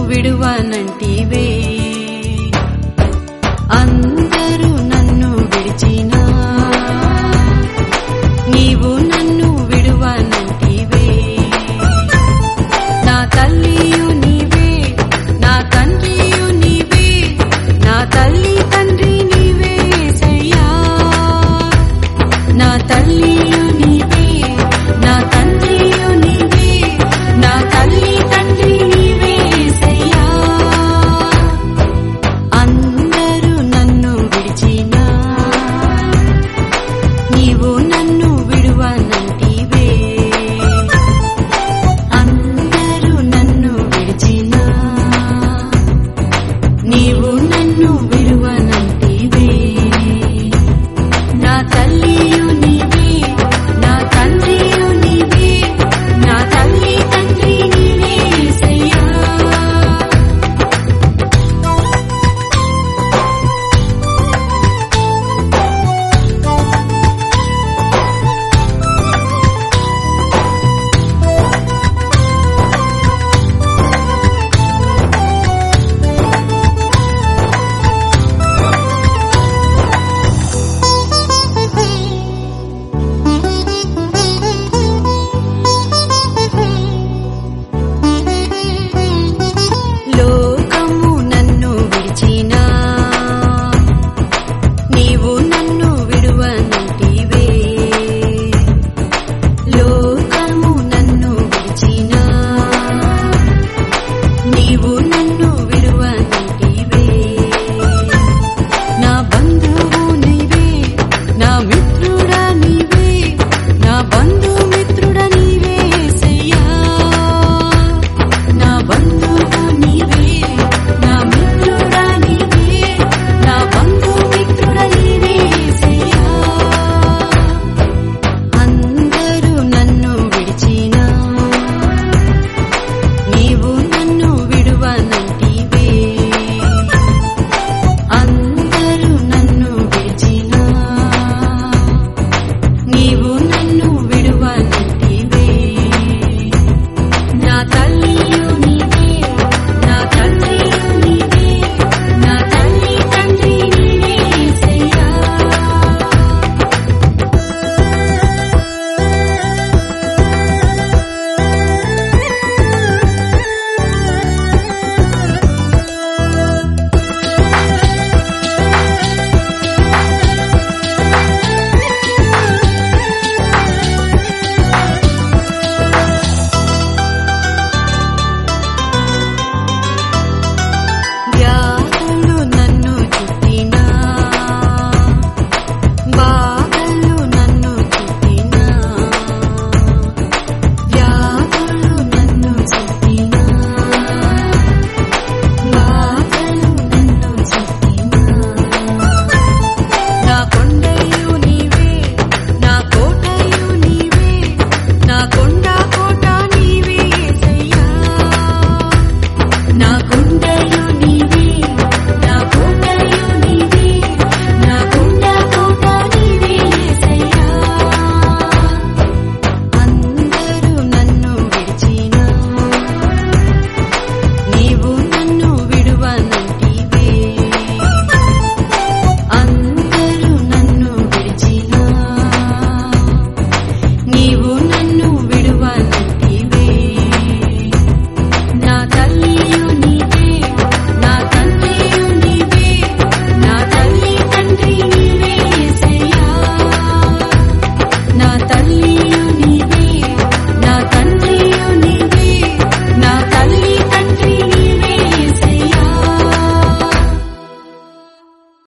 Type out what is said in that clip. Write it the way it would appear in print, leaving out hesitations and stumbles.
విడువనంటివే అందరూ నన్ను విడిచినా నీవు నన్ను విడువనంటివే నా తల్లియు నీవే నా తండ్రియు నీవే నా తల్లి తండ్రి నీవే యేసయ్యా నా తల్లియు నీవే నా తండ్రియు నీవే నా తల్లి తండ్రి నీవే యేసయ్యా అందరూ నన్ను విడిచినా నీవు నన్ను విడువనంటివే అందరూ నన్ను విడిచినా నీవు నన్ను విడువనంటివే నా తల్లియు నీవే నా తండ్రియు నీవే నా తల్లి తండ్రి నీవే యేసయ్యా లోకము నన్ను విడిచినా నీవు నన్ను విడువనంటివే లోకము నన్ను విడిచినా నీవు